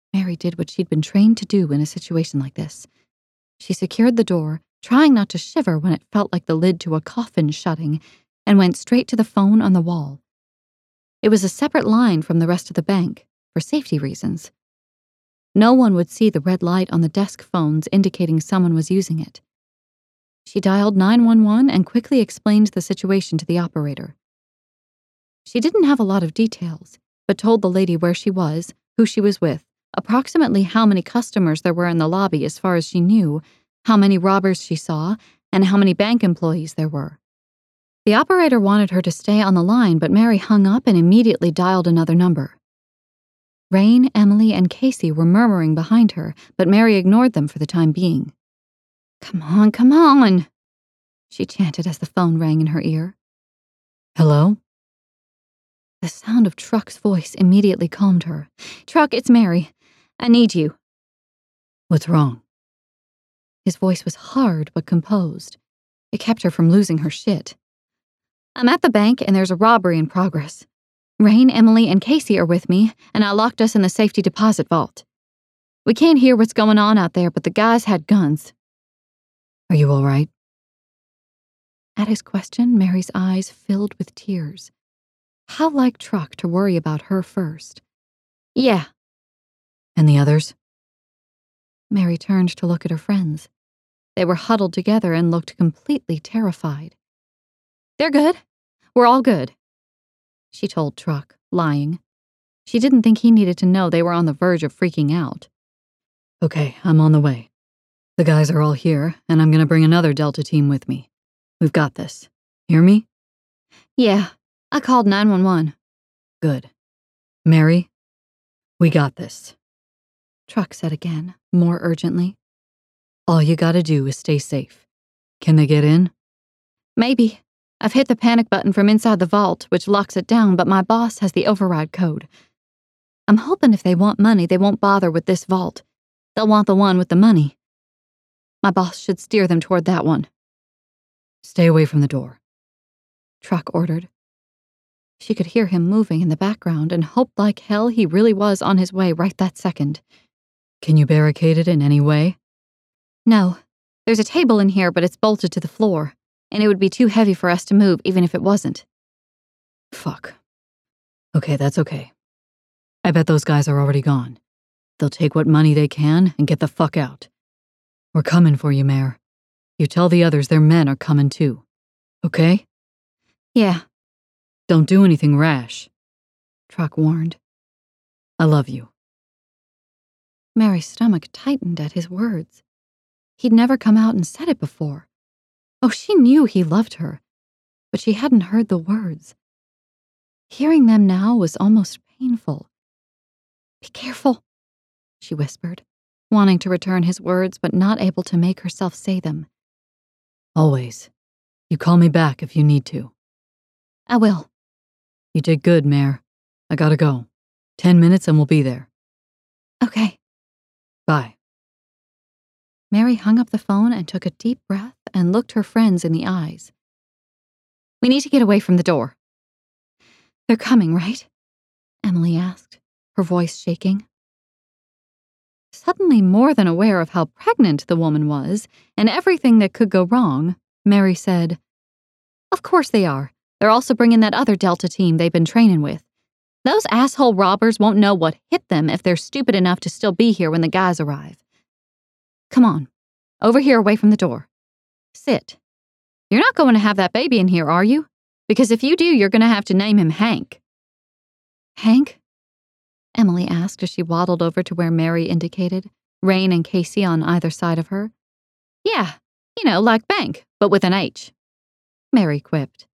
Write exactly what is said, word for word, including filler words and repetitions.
Mary did what she'd been trained to do in a situation like this. She secured the door, trying not to shiver when it felt like the lid to a coffin shutting, and went straight to the phone on the wall. It was a separate line from the rest of the bank, for safety reasons. No one would see the red light on the desk phones indicating someone was using it. She dialed nine one one and quickly explained the situation to the operator. She didn't have a lot of details, but told the lady where she was, who she was with, approximately how many customers there were in the lobby as far as she knew, how many robbers she saw, and how many bank employees there were. The operator wanted her to stay on the line, but Mary hung up and immediately dialed another number. Rain, Emily, and Casey were murmuring behind her, but Mary ignored them for the time being. "Come on, come on," she chanted as the phone rang in her ear. "Hello?" The sound of Truck's voice immediately calmed her. "Truck, it's Mary. I need you." "What's wrong?" His voice was hard but composed. It kept her from losing her shit. "I'm at the bank and there's a robbery in progress. Rain, Emily, and Casey are with me, and I locked us in the safety deposit vault. We can't hear what's going on out there, but the guys had guns." "Are you all right?" At his question, Mary's eyes filled with tears. How like Truck to worry about her first. "Yeah." "And the others?" Mary turned to look at her friends. They were huddled together and looked completely terrified. "They're good. We're all good," she told Truck, lying. She didn't think he needed to know they were on the verge of freaking out. "Okay, I'm on the way. The guys are all here, and I'm going to bring another Delta team with me. We've got this. Hear me?" "Yeah, I called nine one one. "Good. Mary, we got this," Truck said again, more urgently. "All you gotta do is stay safe. Can they get in?" "Maybe. I've hit the panic button from inside the vault, which locks it down, but my boss has the override code. I'm hoping if they want money, they won't bother with this vault. They'll want the one with the money. My boss should steer them toward that one." "Stay away from the door," Truck ordered. She could hear him moving in the background and hoped like hell he really was on his way right that second. "Can you barricade it in any way?" "No. There's a table in here, but it's bolted to the floor, and it would be too heavy for us to move even if it wasn't." "Fuck. Okay, that's okay. I bet those guys are already gone. They'll take what money they can and get the fuck out. We're coming for you, Mare. You tell the others their men are coming too. Okay?" "Yeah." "Don't do anything rash," Truck warned. "I love you." Mary's stomach tightened at his words. He'd never come out and said it before. Oh, she knew he loved her, but she hadn't heard the words. Hearing them now was almost painful. "Be careful," she whispered, wanting to return his words but not able to make herself say them. "Always. You call me back if you need to." "I will." "You did good, Mare. I gotta go. Ten minutes and we'll be there." Okay. Bye. Mary hung up the phone and took a deep breath and looked her friends in the eyes. We need to get away from the door. They're coming, right? Emily asked, her voice shaking. Suddenly more than aware of how pregnant the woman was and everything that could go wrong, Mary said, Of course they are. They're also bringing that other Delta team they've been training with. Those asshole robbers won't know what hit them if they're stupid enough to still be here when the guys arrive. Come on, over here away from the door. Sit. You're not going to have that baby in here, are you? Because if you do, you're going to have to name him Hank. Hank? Emily asked as she waddled over to where Mary indicated, Rain and Casey on either side of her. Yeah, you know, like bank, but with an H. Mary quipped.